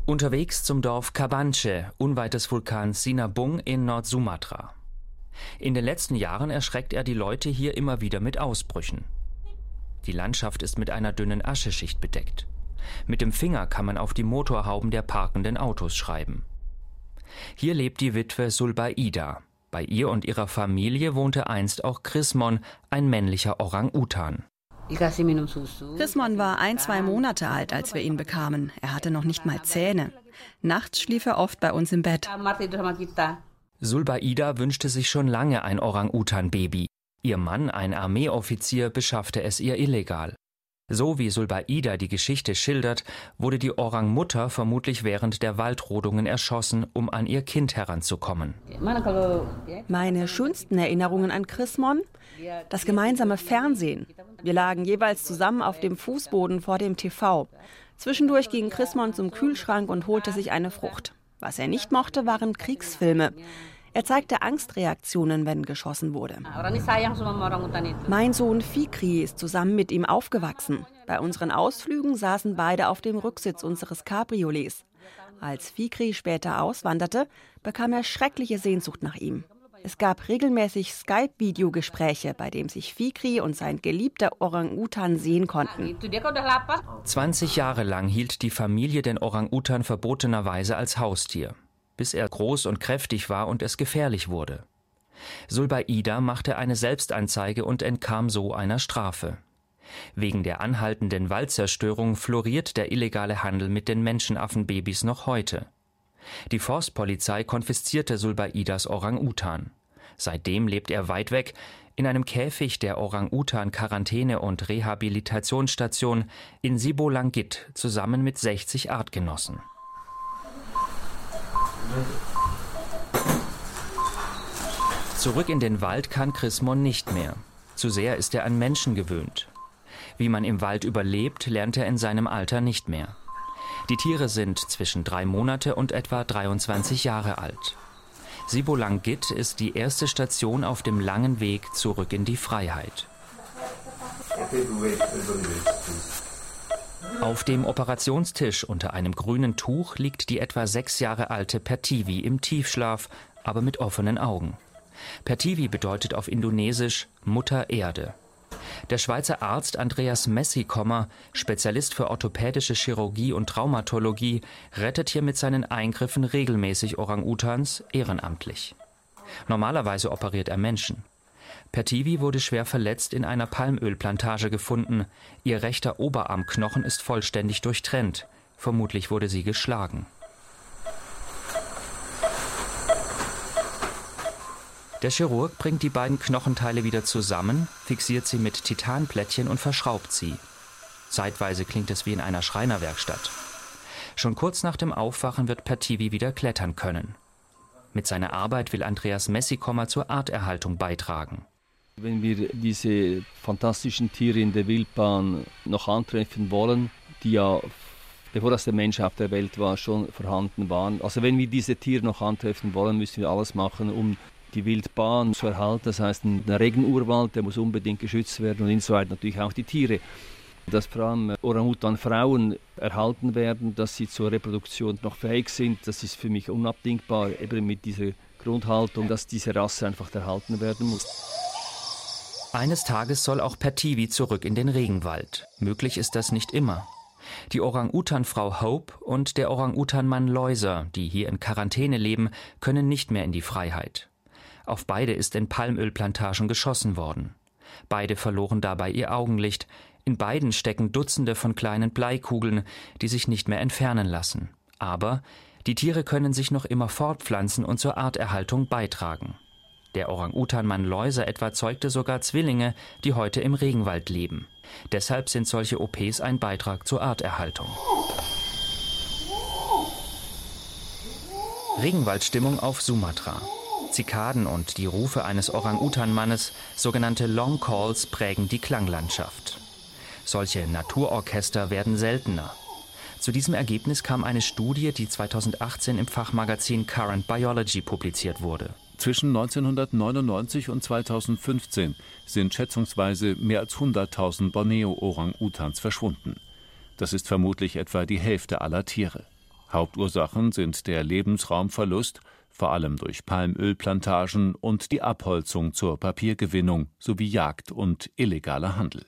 Unterwegs zum Dorf Cabanche, unweit des Vulkans Sinabung in Nord-Sumatra. In den letzten Jahren erschreckt er die Leute hier immer wieder mit Ausbrüchen. Die Landschaft ist mit einer dünnen Ascheschicht bedeckt. Mit dem Finger kann man auf die Motorhauben der parkenden Autos schreiben. Hier lebt die Witwe Zulbaida. Bei ihr und ihrer Familie wohnte einst auch Chrismon, ein männlicher Orang-Utan. Chrismon war 1-2 Monate alt, als wir ihn bekamen. Er hatte noch nicht mal Zähne. Nachts schlief er oft bei uns im Bett. Zulbaida wünschte sich schon lange ein Orang-Utan-Baby. Ihr Mann, ein Armeeoffizier, beschaffte es ihr illegal. So wie Zulbaida die Geschichte schildert, wurde die Orang-Mutter vermutlich während der Waldrodungen erschossen, um an ihr Kind heranzukommen. Meine schönsten Erinnerungen an Chrismon? Das gemeinsame Fernsehen. Wir lagen jeweils zusammen auf dem Fußboden vor dem TV. Zwischendurch ging Chrismon zum Kühlschrank und holte sich eine Frucht. Was er nicht mochte, waren Kriegsfilme. Er zeigte Angstreaktionen, wenn geschossen wurde. Mein Sohn Fikri ist zusammen mit ihm aufgewachsen. Bei unseren Ausflügen saßen beide auf dem Rücksitz unseres Cabriolets. Als Fikri später auswanderte, bekam er schreckliche Sehnsucht nach ihm. Es gab regelmäßig Skype-Videogespräche, bei dem sich Fikri und sein geliebter Orang-Utan sehen konnten. 20 Jahre lang hielt die Familie den Orang-Utan verbotenerweise als Haustier, bis er groß und kräftig war und es gefährlich wurde. Zulbaida machte eine Selbstanzeige und entkam so einer Strafe. Wegen der anhaltenden Waldzerstörung floriert der illegale Handel mit den Menschenaffenbabys noch heute. Die Forstpolizei konfiszierte Zulbaidas Orang-Utan. Seitdem lebt er weit weg, in einem Käfig der Orang-Utan-Quarantäne- und Rehabilitationsstation in Sibolangit zusammen mit 60 Artgenossen. Zurück in den Wald kann Chrismon nicht mehr. Zu sehr ist er an Menschen gewöhnt. Wie man im Wald überlebt, lernt er in seinem Alter nicht mehr. Die Tiere sind zwischen 3 Monate und etwa 23 Jahre alt. Sibolangit ist die erste Station auf dem langen Weg zurück in die Freiheit. Auf dem Operationstisch unter einem grünen Tuch liegt die etwa 6 Jahre alte Pertiwi im Tiefschlaf, aber mit offenen Augen. Pertiwi bedeutet auf Indonesisch Mutter Erde. Der Schweizer Arzt Andreas Messikommer, Spezialist für orthopädische Chirurgie und Traumatologie, rettet hier mit seinen Eingriffen regelmäßig Orang-Utans ehrenamtlich. Normalerweise operiert er Menschen. Pertiwi wurde schwer verletzt in einer Palmölplantage gefunden. Ihr rechter Oberarmknochen ist vollständig durchtrennt. Vermutlich wurde sie geschlagen. Der Chirurg bringt die beiden Knochenteile wieder zusammen, fixiert sie mit Titanplättchen und verschraubt sie. Zeitweise klingt es wie in einer Schreinerwerkstatt. Schon kurz nach dem Aufwachen wird Pertiwi wieder klettern können. Mit seiner Arbeit will Andreas Messikommer zur Arterhaltung beitragen. Wenn wir diese fantastischen Tiere in der Wildbahn noch antreffen wollen, die ja, bevor das der Mensch auf der Welt war, schon vorhanden waren. Also wenn wir diese Tiere noch antreffen wollen, müssen wir alles machen, um die Wildbahn zu erhalten. Das heißt, der Regenurwald, der muss unbedingt geschützt werden und insoweit natürlich auch die Tiere. Dass vor allem Orang-Utan-Frauen erhalten werden, dass sie zur Reproduktion noch fähig sind, das ist für mich unabdingbar, eben mit dieser Grundhaltung, dass diese Rasse einfach erhalten werden muss. Eines Tages soll auch Pertiwi zurück in den Regenwald. Möglich ist das nicht immer. Die Orang-Utan-Frau Hope und der Orang-Utan-Mann Loiser, die hier in Quarantäne leben, können nicht mehr in die Freiheit. Auf beide ist in Palmölplantagen geschossen worden. Beide verloren dabei ihr Augenlicht. In beiden stecken Dutzende von kleinen Bleikugeln, die sich nicht mehr entfernen lassen. Aber die Tiere können sich noch immer fortpflanzen und zur Arterhaltung beitragen. Der Orang-Utan-Mann Loiser etwa zeugte sogar Zwillinge, die heute im Regenwald leben. Deshalb sind solche OPs ein Beitrag zur Arterhaltung. Regenwaldstimmung auf Sumatra. Zikaden und die Rufe eines Orang-Utan-Mannes, sogenannte Long Calls, prägen die Klanglandschaft. Solche Naturorchester werden seltener. Zu diesem Ergebnis kam eine Studie, die 2018 im Fachmagazin Current Biology publiziert wurde. Zwischen 1999 und 2015 sind schätzungsweise mehr als 100.000 Borneo-Orang-Utans verschwunden. Das ist vermutlich etwa die Hälfte aller Tiere. Hauptursachen sind der Lebensraumverlust, vor allem durch Palmölplantagen, und die Abholzung zur Papiergewinnung sowie Jagd und illegaler Handel.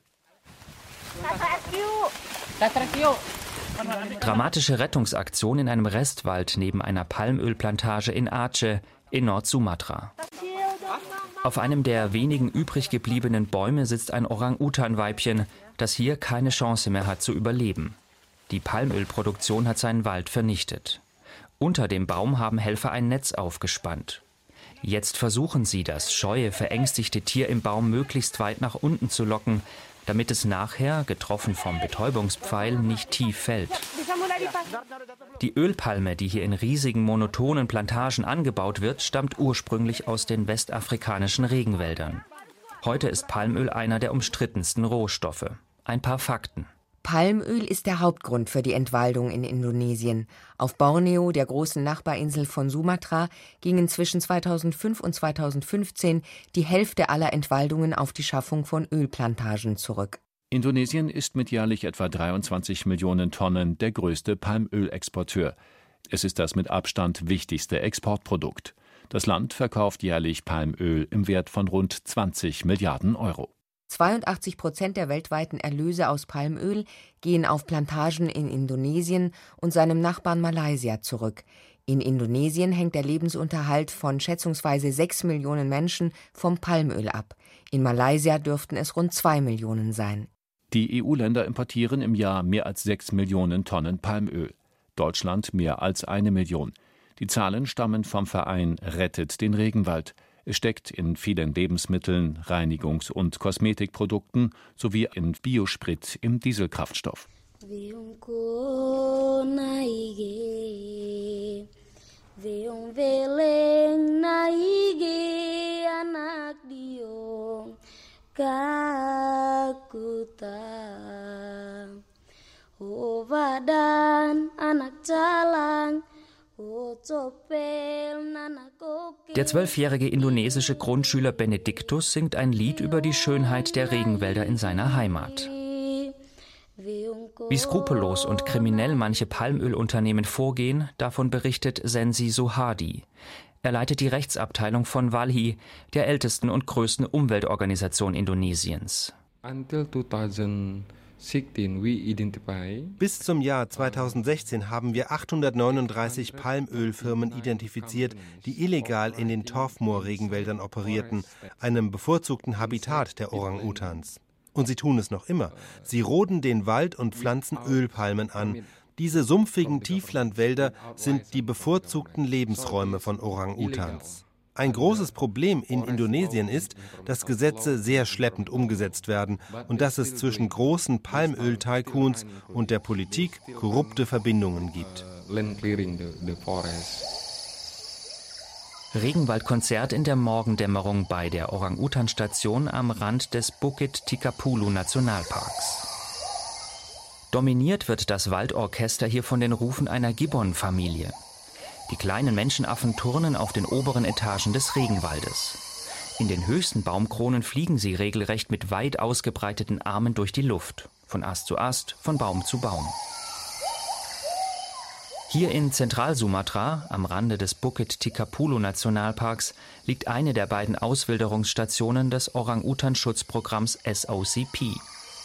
Dramatische Rettungsaktion in einem Restwald neben einer Palmölplantage in Aceh in Nord-Sumatra. Auf einem der wenigen übrig gebliebenen Bäume sitzt ein Orang-Utan-Weibchen, das hier keine Chance mehr hat zu überleben. Die Palmölproduktion hat seinen Wald vernichtet. Unter dem Baum haben Helfer ein Netz aufgespannt. Jetzt versuchen sie, das scheue, verängstigte Tier im Baum möglichst weit nach unten zu locken, damit es nachher, getroffen vom Betäubungspfeil, nicht tief fällt. Die Ölpalme, die hier in riesigen monotonen Plantagen angebaut wird, stammt ursprünglich aus den westafrikanischen Regenwäldern. Heute ist Palmöl einer der umstrittensten Rohstoffe. Ein paar Fakten. Palmöl ist der Hauptgrund für die Entwaldung in Indonesien. Auf Borneo, der großen Nachbarinsel von Sumatra, gingen zwischen 2005 und 2015 die Hälfte aller Entwaldungen auf die Schaffung von Ölplantagen zurück. Indonesien ist mit jährlich etwa 23 Millionen Tonnen der größte Palmölexporteur. Es ist das mit Abstand wichtigste Exportprodukt. Das Land verkauft jährlich Palmöl im Wert von rund 20 Milliarden Euro. 82% der weltweiten Erlöse aus Palmöl gehen auf Plantagen in Indonesien und seinem Nachbarn Malaysia zurück. In Indonesien hängt der Lebensunterhalt von schätzungsweise 6 Millionen Menschen vom Palmöl ab. In Malaysia dürften es rund 2 Millionen sein. Die EU-Länder importieren im Jahr mehr als 6 Millionen Tonnen Palmöl. Deutschland mehr als 1 Million. Die Zahlen stammen vom Verein Rettet den Regenwald. Es steckt in vielen Lebensmitteln, Reinigungs- und Kosmetikprodukten sowie in Biosprit im Dieselkraftstoff. Der 12-jährige indonesische Grundschüler Benediktus singt ein Lied über die Schönheit der Regenwälder in seiner Heimat. Wie skrupellos und kriminell manche Palmölunternehmen vorgehen, davon berichtet Sensi Sohadi. Er leitet die Rechtsabteilung von WALHI, der ältesten und größten Umweltorganisation Indonesiens. Bis zum Jahr 2016 haben wir 839 Palmölfirmen identifiziert, die illegal in den Torfmoor-Regenwäldern operierten, einem bevorzugten Habitat der Orang-Utans. Und sie tun es noch immer. Sie roden den Wald und pflanzen Ölpalmen an. Diese sumpfigen Tieflandwälder sind die bevorzugten Lebensräume von Orang-Utans. Ein großes Problem in Indonesien ist, dass Gesetze sehr schleppend umgesetzt werden und dass es zwischen großen Palmöl-Tycoons und der Politik korrupte Verbindungen gibt. Regenwaldkonzert in der Morgendämmerung bei der Orang-Utan-Station am Rand des Bukit Tikapulu Nationalparks. Dominiert wird das Waldorchester hier von den Rufen einer Gibbon-Familie. Die kleinen Menschenaffen turnen auf den oberen Etagen des Regenwaldes. In den höchsten Baumkronen fliegen sie regelrecht mit weit ausgebreiteten Armen durch die Luft, von Ast zu Ast, von Baum zu Baum. Hier in Zentralsumatra, am Rande des Bukit Tikapulu Nationalparks, liegt eine der beiden Auswilderungsstationen des Orang-Utan-Schutzprogramms SOCP.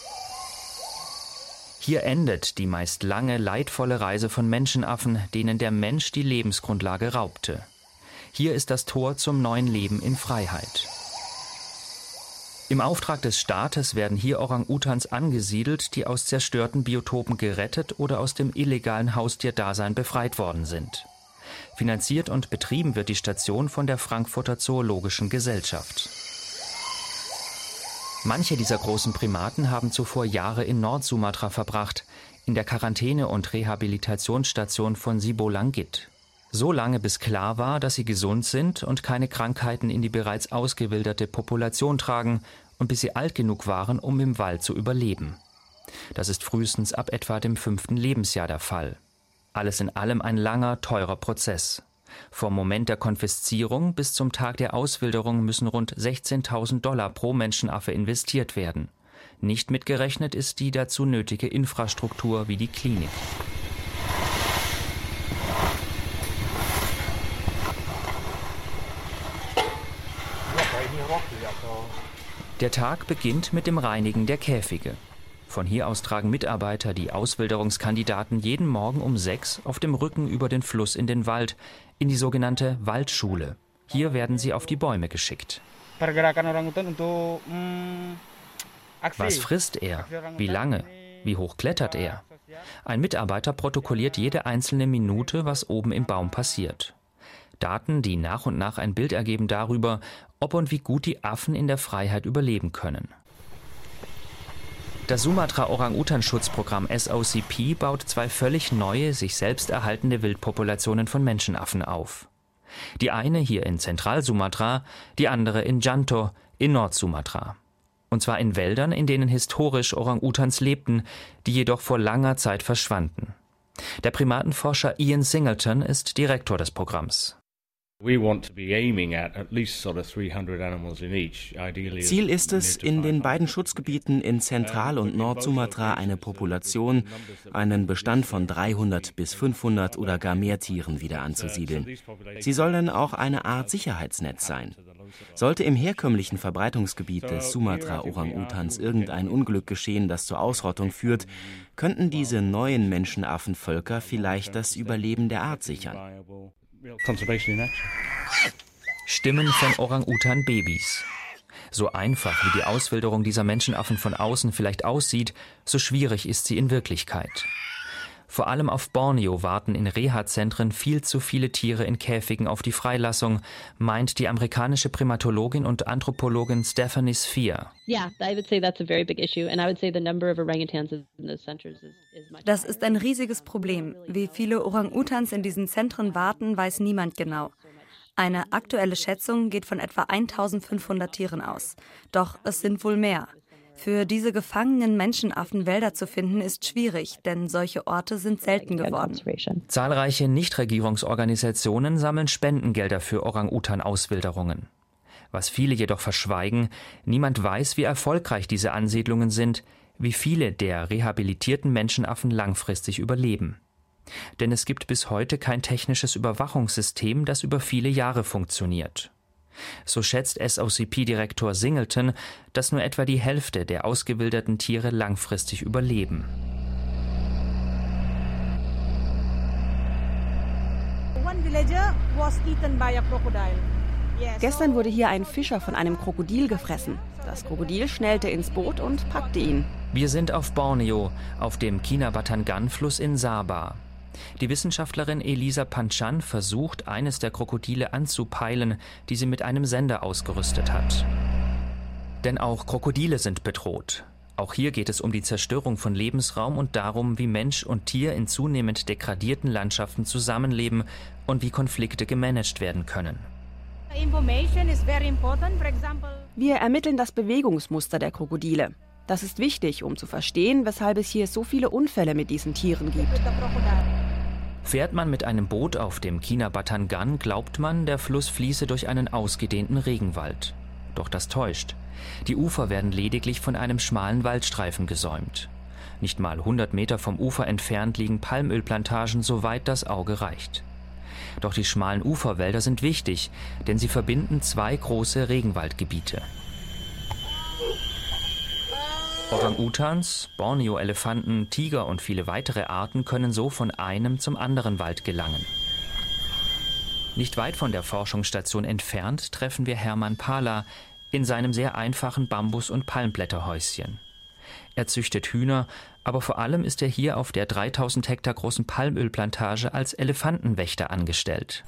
Hier endet die meist lange, leidvolle Reise von Menschenaffen, denen der Mensch die Lebensgrundlage raubte. Hier ist das Tor zum neuen Leben in Freiheit. Im Auftrag des Staates werden hier Orang-Utans angesiedelt, die aus zerstörten Biotopen gerettet oder aus dem illegalen Haustierdasein befreit worden sind. Finanziert und betrieben wird die Station von der Frankfurter Zoologischen Gesellschaft. Manche dieser großen Primaten haben zuvor Jahre in Nord-Sumatra verbracht, in der Quarantäne- und Rehabilitationsstation von Sibolangit. So lange, bis klar war, dass sie gesund sind und keine Krankheiten in die bereits ausgewilderte Population tragen und bis sie alt genug waren, um im Wald zu überleben. Das ist frühestens ab etwa dem 5. Lebensjahr der Fall. Alles in allem ein langer, teurer Prozess. Vom Moment der Konfiszierung bis zum Tag der Auswilderung müssen rund $16.000 pro Menschenaffe investiert werden. Nicht mitgerechnet ist die dazu nötige Infrastruktur wie die Klinik. Der Tag beginnt mit dem Reinigen der Käfige. Von hier aus tragen Mitarbeiter die Auswilderungskandidaten jeden Morgen um 6 auf dem Rücken über den Fluss in den Wald, in die sogenannte Waldschule. Hier werden sie auf die Bäume geschickt. Was frisst er? Wie lange? Wie hoch klettert er? Ein Mitarbeiter protokolliert jede einzelne Minute, was oben im Baum passiert. Daten, die nach und nach ein Bild ergeben darüber, ob und wie gut die Affen in der Freiheit überleben können. Das Sumatra-Orang-Utan-Schutzprogramm SOCP baut 2 völlig neue, sich selbst erhaltende Wildpopulationen von Menschenaffen auf. Die eine hier in Zentralsumatra, die andere in Janto in Nordsumatra. Und zwar in Wäldern, in denen historisch Orang-Utans lebten, die jedoch vor langer Zeit verschwanden. Der Primatenforscher Ian Singleton ist Direktor des Programms. Ziel ist es, in den beiden Schutzgebieten in Zentral- und Nordsumatra eine Population, einen Bestand von 300 bis 500 oder gar mehr Tieren wieder anzusiedeln. Sie sollen auch eine Art Sicherheitsnetz sein. Sollte im herkömmlichen Verbreitungsgebiet des Sumatra-Orang-Utans irgendein Unglück geschehen, das zur Ausrottung führt, könnten diese neuen Menschenaffenvölker vielleicht das Überleben der Art sichern. Stimmen von Orang-Utan-Babys. So einfach wie die Auswilderung dieser Menschenaffen von außen vielleicht aussieht, so schwierig ist sie in Wirklichkeit. Vor allem auf Borneo warten in Reha-Zentren viel zu viele Tiere in Käfigen auf die Freilassung, meint die amerikanische Primatologin und Anthropologin Stephanie Sphere. Das ist ein riesiges Problem. Wie viele Orang-Utans in diesen Zentren warten, weiß niemand genau. Eine aktuelle Schätzung geht von etwa 1500 Tieren aus. Doch es sind wohl mehr. Für diese gefangenen Menschenaffen Wälder zu finden, ist schwierig, denn solche Orte sind selten geworden. Zahlreiche Nichtregierungsorganisationen sammeln Spendengelder für Orang-Utan-Auswilderungen. Was viele jedoch verschweigen, niemand weiß, wie erfolgreich diese Ansiedlungen sind, wie viele der rehabilitierten Menschenaffen langfristig überleben. Denn es gibt bis heute kein technisches Überwachungssystem, das über viele Jahre funktioniert. So schätzt SOCP-Direktor Singleton, dass nur etwa die Hälfte der ausgewilderten Tiere langfristig überleben. Gestern wurde hier ein Fischer von einem Krokodil gefressen. Das Krokodil schnellte ins Boot und packte ihn. Wir sind auf Borneo, auf dem Kinabatangan-Fluss in Sabah. Die Wissenschaftlerin Elisa Panchan versucht, eines der Krokodile anzupeilen, die sie mit einem Sender ausgerüstet hat. Denn auch Krokodile sind bedroht. Auch hier geht es um die Zerstörung von Lebensraum und darum, wie Mensch und Tier in zunehmend degradierten Landschaften zusammenleben und wie Konflikte gemanagt werden können. Wir ermitteln das Bewegungsmuster der Krokodile. Das ist wichtig, um zu verstehen, weshalb es hier so viele Unfälle mit diesen Tieren gibt. Fährt man mit einem Boot auf dem Kinabatangan, glaubt man, der Fluss fließe durch einen ausgedehnten Regenwald. Doch das täuscht. Die Ufer werden lediglich von einem schmalen Waldstreifen gesäumt. Nicht mal 100 Meter vom Ufer entfernt liegen Palmölplantagen, soweit das Auge reicht. Doch die schmalen Uferwälder sind wichtig, denn sie verbinden 2 große Regenwaldgebiete. Orang-Utans, Borneo-Elefanten, Tiger und viele weitere Arten können so von einem zum anderen Wald gelangen. Nicht weit von der Forschungsstation entfernt treffen wir Hermann Pala in seinem sehr einfachen Bambus- und Palmblätterhäuschen. Er züchtet Hühner, aber vor allem ist er hier auf der 3000 Hektar großen Palmölplantage als Elefantenwächter angestellt.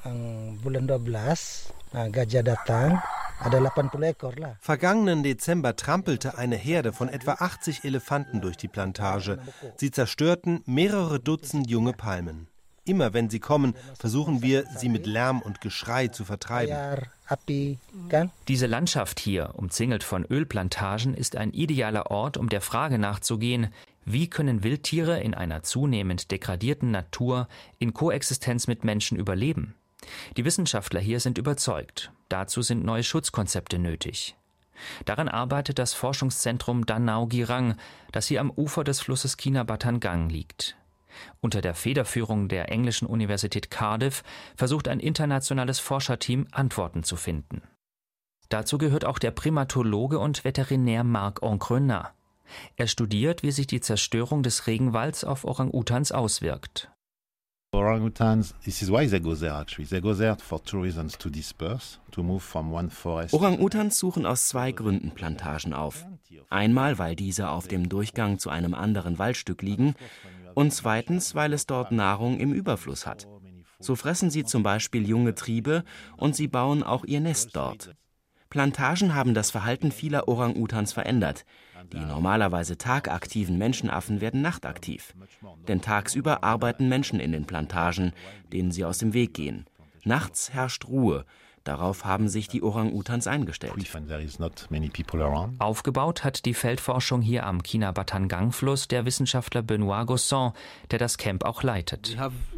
Vergangenen Dezember trampelte eine Herde von etwa 80 Elefanten durch die Plantage. Sie zerstörten mehrere Dutzend junge Palmen. Immer wenn sie kommen, versuchen wir, sie mit Lärm und Geschrei zu vertreiben. Diese Landschaft hier, umzingelt von Ölplantagen, ist ein idealer Ort, um der Frage nachzugehen, wie können Wildtiere in einer zunehmend degradierten Natur in Koexistenz mit Menschen überleben? Die Wissenschaftler hier sind überzeugt. Dazu sind neue Schutzkonzepte nötig. Daran arbeitet das Forschungszentrum Danau Girang, das hier am Ufer des Flusses Kinabatangan liegt. Unter der Federführung der englischen Universität Cardiff versucht ein internationales Forscherteam, Antworten zu finden. Dazu gehört auch der Primatologe und Veterinär Marc Ancrenat. Er studiert, wie sich die Zerstörung des Regenwalds auf Orang-Utans auswirkt. Orang-Utans, this is why they go there actually. They go there for two reasons: to disperse, to move from one forest. Orang-Utans suchen aus 2 Gründen Plantagen auf. Einmal, weil diese auf dem Durchgang zu einem anderen Waldstück liegen, und zweitens, weil es dort Nahrung im Überfluss hat. So fressen sie zum Beispiel junge Triebe und sie bauen auch ihr Nest dort. Plantagen haben das Verhalten vieler Orang-Utans verändert. Die normalerweise tagaktiven Menschenaffen werden nachtaktiv. Denn tagsüber arbeiten Menschen in den Plantagen, denen sie aus dem Weg gehen. Nachts herrscht Ruhe. Darauf haben sich die Orang-Utans eingestellt. Aufgebaut hat die Feldforschung hier am Kinabatangang-Fluss der Wissenschaftler Benoît Gosson, der das Camp auch leitet.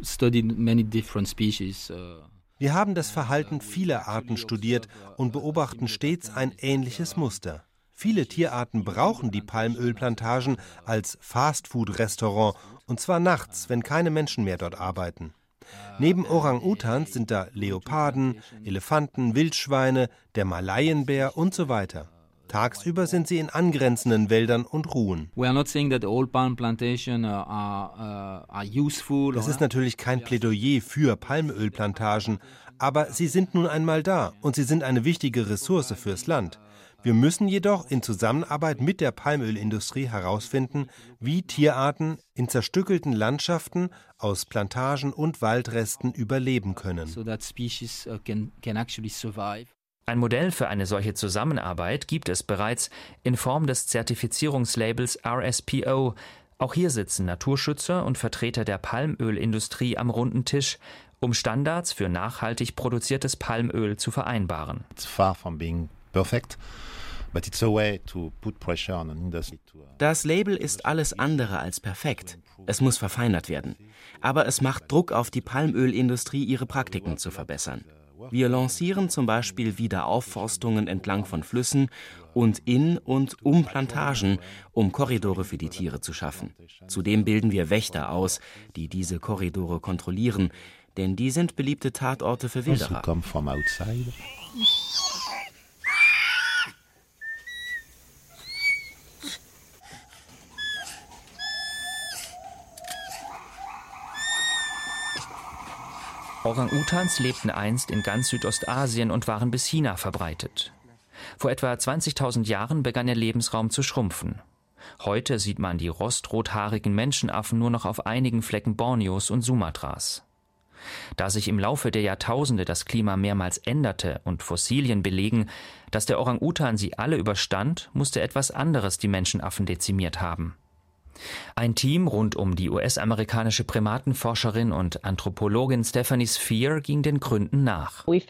Wir haben das Verhalten vieler Arten studiert und beobachten stets ein ähnliches Muster. Viele Tierarten brauchen die Palmölplantagen als Fastfood-Restaurant, und zwar nachts, wenn keine Menschen mehr dort arbeiten. Neben Orang-Utans sind da Leoparden, Elefanten, Wildschweine, der Malayenbär und so weiter. Tagsüber sind sie in angrenzenden Wäldern und ruhen. Das ist natürlich kein Plädoyer für Palmölplantagen, aber sie sind nun einmal da und sie sind eine wichtige Ressource fürs Land. Wir müssen jedoch in Zusammenarbeit mit der Palmölindustrie herausfinden, wie Tierarten in zerstückelten Landschaften aus Plantagen und Waldresten überleben können. Ein Modell für eine solche Zusammenarbeit gibt es bereits in Form des Zertifizierungslabels RSPO. Auch hier sitzen Naturschützer und Vertreter der Palmölindustrie am runden Tisch, um Standards für nachhaltig produziertes Palmöl zu vereinbaren. It's far from being perfect. But it's a way to put pressure on an industry to Das Label ist alles andere als perfekt. Es muss verfeinert werden. Aber es macht Druck auf die Palmölindustrie, ihre Praktiken zu verbessern. Wir lancieren zum Beispiel Wiederaufforstungen entlang von Flüssen und in und um Plantagen, um Korridore für die Tiere zu schaffen. Zudem bilden wir Wächter aus, die diese Korridore kontrollieren, denn die sind beliebte Tatorte für Wilderer. Orang-Utans lebten einst in ganz Südostasien und waren bis China verbreitet. Vor etwa 20.000 Jahren begann ihr Lebensraum zu schrumpfen. Heute sieht man die rostrothaarigen Menschenaffen nur noch auf einigen Flecken Borneos und Sumatras. Da sich im Laufe der Jahrtausende das Klima mehrmals änderte und Fossilien belegen, dass der Orang-Utan sie alle überstand, musste etwas anderes die Menschenaffen dezimiert haben. Ein Team rund um die US-amerikanische Primatenforscherin und Anthropologin Stephanie Sphere ging den Gründen nach. Wir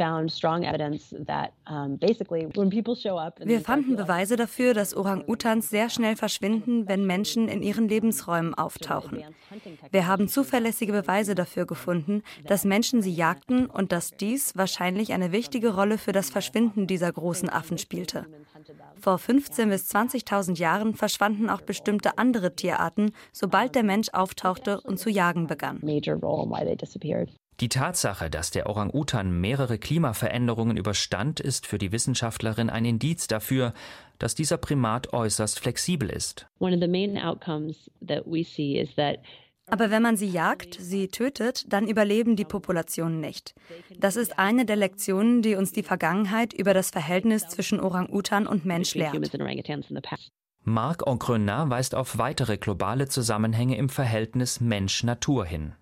fanden Beweise dafür, dass Orang-Utans sehr schnell verschwinden, wenn Menschen in ihren Lebensräumen auftauchen. Wir haben zuverlässige Beweise dafür gefunden, dass Menschen sie jagten und dass dies wahrscheinlich eine wichtige Rolle für das Verschwinden dieser großen Affen spielte. Vor 15.000 bis 20.000 Jahren verschwanden auch bestimmte andere Tierarten, sobald der Mensch auftauchte und zu jagen begann. Die Tatsache, dass der Orang-Utan mehrere Klimaveränderungen überstand, ist für die Wissenschaftlerin ein Indiz dafür, dass dieser Primat äußerst flexibel ist. Aber wenn man sie jagt, sie tötet, dann überleben die Populationen nicht. Das ist eine der Lektionen, die uns die Vergangenheit über das Verhältnis zwischen Orang-Utan und Mensch lehrt. Marc Ancrenat weist auf weitere globale Zusammenhänge im Verhältnis Mensch-Natur hin.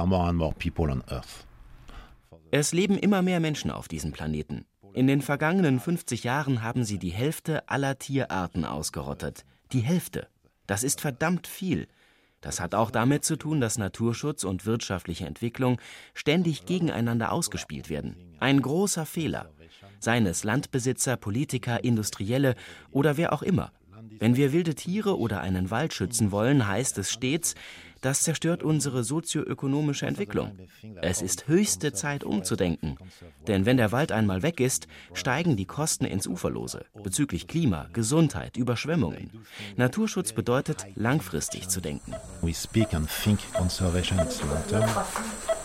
Es leben immer mehr Menschen auf diesem Planeten. In den vergangenen 50 Jahren haben sie die Hälfte aller Tierarten ausgerottet. Die Hälfte. Das ist verdammt viel. Das hat auch damit zu tun, dass Naturschutz und wirtschaftliche Entwicklung ständig gegeneinander ausgespielt werden. Ein großer Fehler. Seien es Landbesitzer, Politiker, Industrielle oder wer auch immer. Wenn wir wilde Tiere oder einen Wald schützen wollen, heißt es stets, das zerstört unsere sozioökonomische Entwicklung. Es ist höchste Zeit umzudenken. Denn wenn der Wald einmal weg ist, steigen die Kosten ins Uferlose bezüglich Klima, Gesundheit, Überschwemmungen. Naturschutz bedeutet, langfristig zu denken.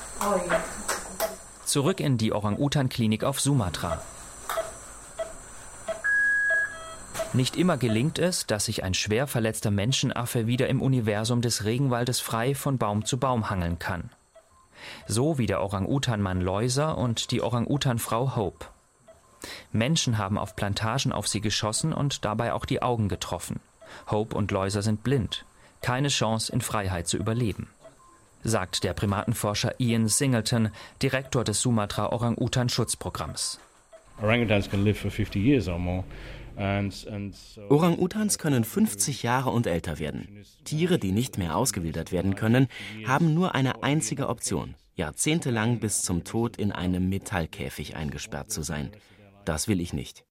Zurück in die Orang-Utan-Klinik auf Sumatra. Nicht immer gelingt es, dass sich ein schwer verletzter Menschenaffe wieder im Universum des Regenwaldes frei von Baum zu Baum hangeln kann. So wie der Orang-Utan-Mann Loiser und die Orang-Utan-Frau Hope. Menschen haben auf Plantagen auf sie geschossen und dabei auch die Augen getroffen. Hope und Loiser sind blind. Keine Chance, in Freiheit zu überleben, sagt der Primatenforscher Ian Singleton, Direktor des Sumatra Orang-Utan-Schutzprogramms. Orang-Utans können 50 Jahre und älter werden. Tiere, die nicht mehr ausgewildert werden können, haben nur eine einzige Option: jahrzehntelang bis zum Tod in einem Metallkäfig eingesperrt zu sein. Das will ich nicht.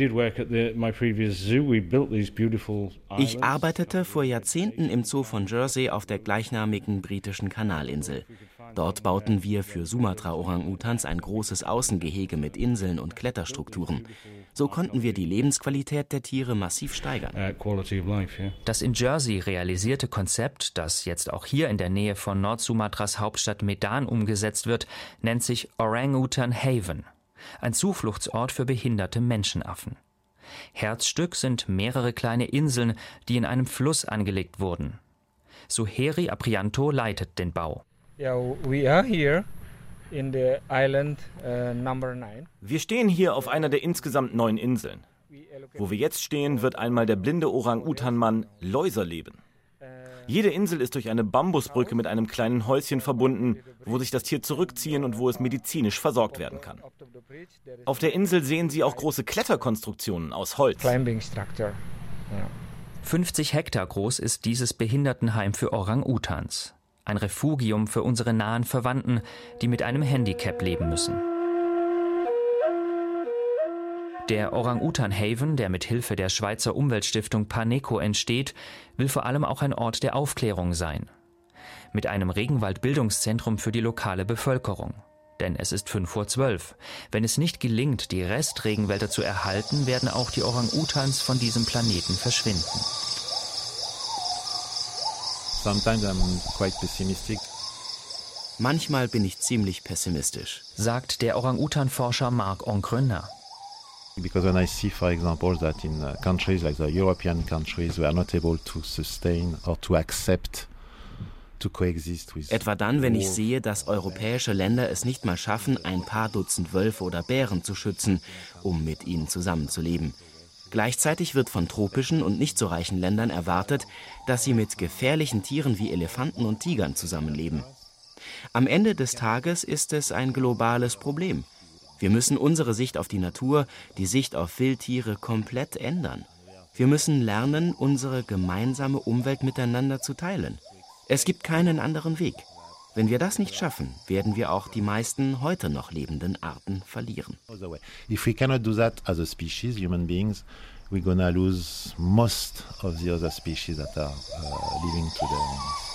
Ich arbeitete vor Jahrzehnten im Zoo von Jersey auf der gleichnamigen britischen Kanalinsel. Dort bauten wir für Sumatra-Orang-Utans ein großes Außengehege mit Inseln und Kletterstrukturen. So konnten wir die Lebensqualität der Tiere massiv steigern. Das in Jersey realisierte Konzept, das jetzt auch hier in der Nähe von Nordsumatras Hauptstadt Medan umgesetzt wird, nennt sich Orang-Utan Haven. Ein Zufluchtsort für behinderte Menschenaffen. Herzstück sind mehrere kleine Inseln, die in einem Fluss angelegt wurden. Suheri Aprianto leitet den Bau. Wir stehen hier auf einer der insgesamt 9 Inseln. Wo wir jetzt stehen, wird einmal der blinde Orang-Utan-Mann Loiser leben. Jede Insel ist durch eine Bambusbrücke mit einem kleinen Häuschen verbunden, wo sich das Tier zurückziehen und wo es medizinisch versorgt werden kann. Auf der Insel sehen Sie auch große Kletterkonstruktionen aus Holz. 50 Hektar groß ist dieses Behindertenheim für Orang-Utans. Ein Refugium für unsere nahen Verwandten, die mit einem Handicap leben müssen. Der Orang-Utan Haven, der mit Hilfe der Schweizer Umweltstiftung Paneco entsteht, will vor allem auch ein Ort der Aufklärung sein. Mit einem Regenwaldbildungszentrum für die lokale Bevölkerung. Denn es ist 11:05 Uhr. Wenn es nicht gelingt, die Restregenwälder zu erhalten, werden auch die Orang-Utans von diesem Planeten verschwinden. Manchmal bin ich ziemlich pessimistisch, sagt der Orang-Utan-Forscher Marc Ongrena. Because when I see, for example, that in countries like the European countries, we are not able to sustain or to accept to coexist with. Etwa dann, wenn ich sehe, dass europäische Länder es nicht mal schaffen, ein paar Dutzend Wölfe oder Bären zu schützen, um mit ihnen zusammenzuleben. Gleichzeitig wird von tropischen und nicht so reichen Ländern erwartet, dass sie mit gefährlichen Tieren wie Elefanten und Tigern zusammenleben. Am Ende des Tages ist es ein globales Problem. Wir müssen unsere Sicht auf die Natur, die Sicht auf Wildtiere komplett ändern. Wir müssen lernen, unsere gemeinsame Umwelt miteinander zu teilen. Es gibt keinen anderen Weg. Wenn wir das nicht schaffen, werden wir auch die meisten heute noch lebenden Arten verlieren. If we cannot do that as a species, human beings, we're gonna lose most of the other species that are living today.